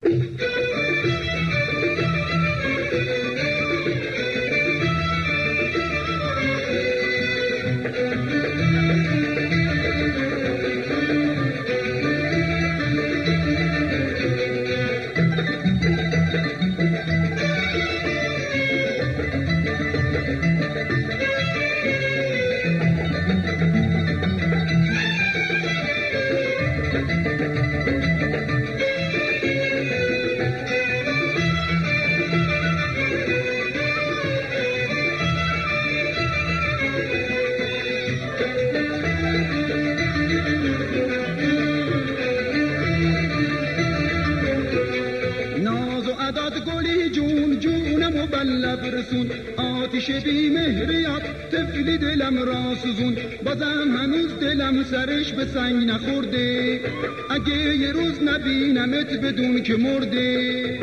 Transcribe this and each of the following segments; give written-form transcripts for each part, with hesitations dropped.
برسون آتش بی مهریت طفلی دلم را سوزون بازم هنوز دلم سرش به سنگ نخورده اگه یه روز نبینمت بدون که مرده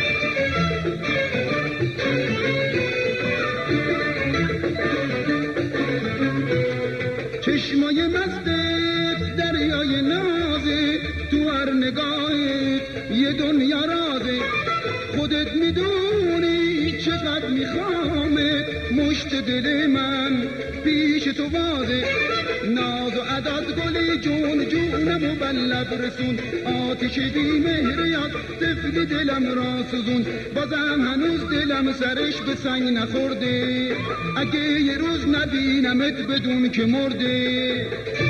چشمای مستت دریای نازه تو هر نگاهت یه دنیا رازه خودت میدونی چقدر میخوامت مشت دل من پیش تو بازه ناز و عدد گلی جون جونمو بلب رسون آتش بی مهریت طفلی دلم را سوزون بازم هنوز دلم سرش به سنگ نخورده اگه یه روز نبینمت بدون که مرده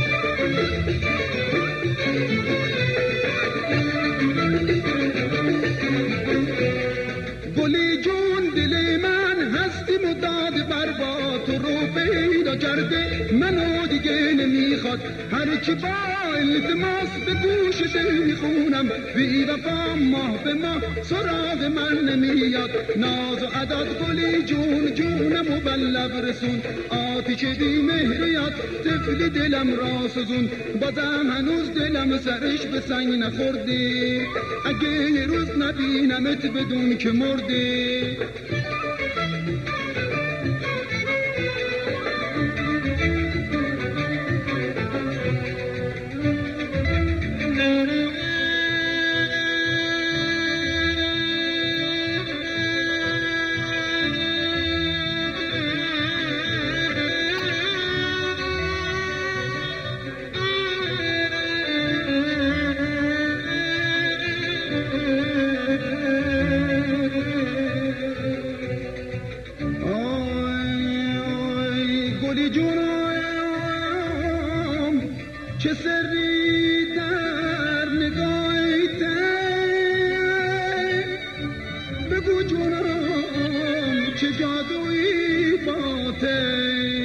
گلی جون دل من هستی مداد برباد تو رو پیدا کرده منو دیگه نمیخواد هرچی با التماس به گوشش میخونم بی وفا ماه به ماه سراغ من نمیاد ناز و عدد گلی جون جونمو بلب رسون آتش بی مهریت طفلی دلم را سوزون بازم هنوز دلم سرش به سنگ نخورده اگه یه روز نبینمت بدون که مرده گلی جونم چه سری در نگاهت بگو جونم چه جادویی باته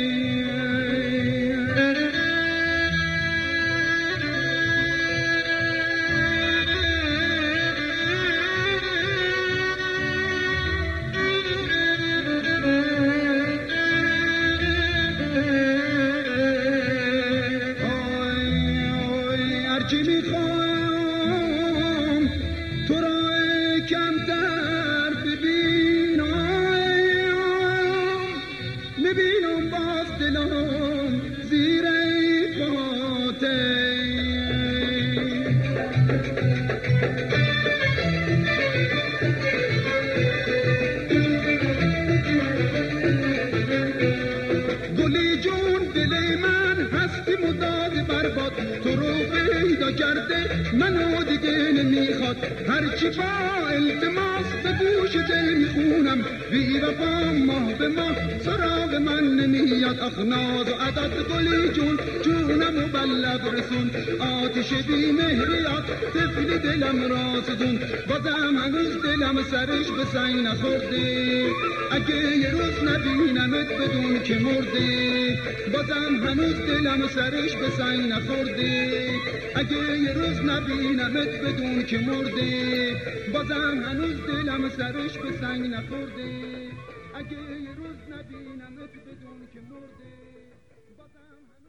چی میخوام تو را کمتر ببینم باز دلم زیر پاته گلی جون دل من هستی مداد برباد تو رو پیدا کرده منو دیگه نمیخواد هرچی با التماس به گوش دل میخونم بی وفا ماه به ماه سراغ من نمیاد آخ ناز و عدد گلی جون جونمو بلب رسون آتش بی مهریت طفلی دلم را سوزون بازم هنوز دلم سرش به سنگ نخورده اگه یه روز نبینمت بدون که مرده بازم هنوز دلم سرش به سنگ نخورده اگه یه روز نبینمت بدون که مرده بازم هنوز دلم سرش به سنگ نخورده اگه یه روز نبینمت بدون که مرده بازم